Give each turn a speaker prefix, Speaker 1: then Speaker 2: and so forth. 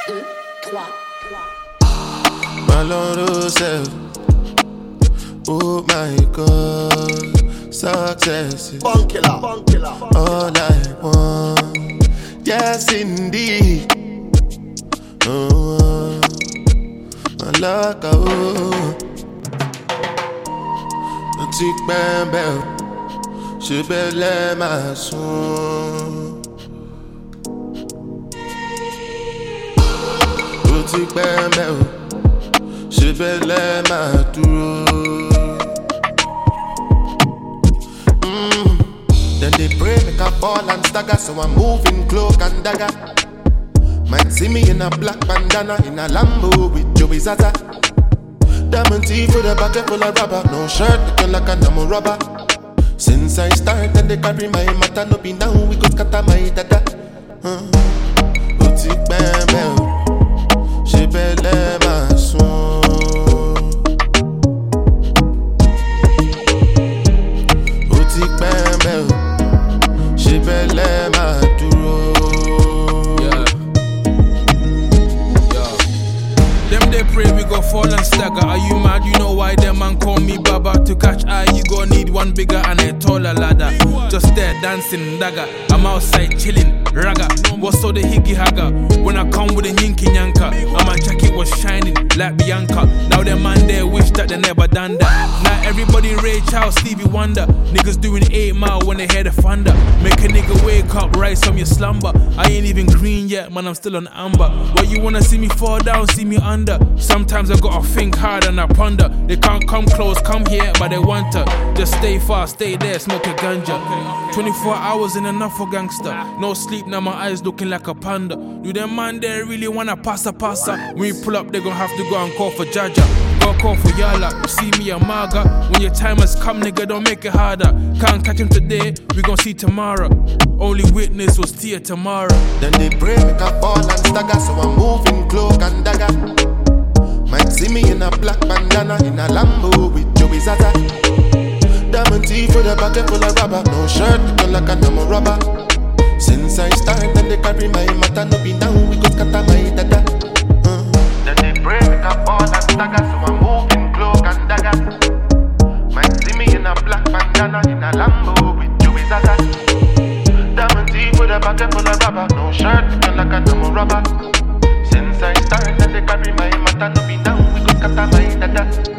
Speaker 1: 2, 3.
Speaker 2: My Lord self, oh my God, success is all I want. Yes, indeed. Oh, my luck, oh. Tik bambel, je belle ma son. Tik bambel, je belle ma tour. Then they pray make a ball and stagger, so I'm moving cloak and dagger. Might see me in a black bandana in a Lambo with Joey Zaza. Diamond teeth with a bucket full of rubber. No shirt looking like a namo rubber. Since I started they carry my matter. No be now we go scatter my dada. Uti bambel, she belle ma son. Uti bambel, she belle ma duro.
Speaker 3: They pray we go fall and stagger. Are you mad? You know why them man call me Baba? To catch eye, you gon' need one bigger and a taller ladder. Just there dancing dagger. I'm outside chilling, raga. What's all the higgy hagger? When I come with a yinky yanka, and my jacket was shining like Bianca. Now them man there wish that they never done that. Now everybody Ray Charles, Stevie Wonder. Niggas doing 8 mile when they hear the thunder. Make a nigga wake up, rise from your slumber. I ain't even green yet, man, I'm still on amber. Why you wanna see me fall down, see me under? Sometimes I gotta think hard and I ponder. They can't come close, come here, but they want to. Just stay far, stay there, smoke a ganja. 24 hours in enough for gangster. No sleep, now my eyes looking like a panda. Do them man there really wanna passa? When we pull up, they gon' have to go and call for Jaja. Go call for Yala, you see me a Maga. When your time has come, nigga, don't make it harder. Can't catch him today, we gon' see tomorrow. Only witness was Tia tomorrow.
Speaker 2: Then they pray make a ball and stagger, so I'm moving cloak and dagger. Might see me in a black bandana in a Lambo with Joey Zaza. Diamond teeth with a bucket full of rubber. No shirt looking like a namo rubber. Since I started they carry my matter. No be now we go scatter my dada. Then they pray make a ball and stagger, so I'm moving cloak and dagger. Might see me in a black bandana in a Lambo with Joey Zaza. Diamond teeth with a bucket full of rubber. No shirt looking like a namo rubber. Since I started they carry my matter. No be now we go scatter my dada.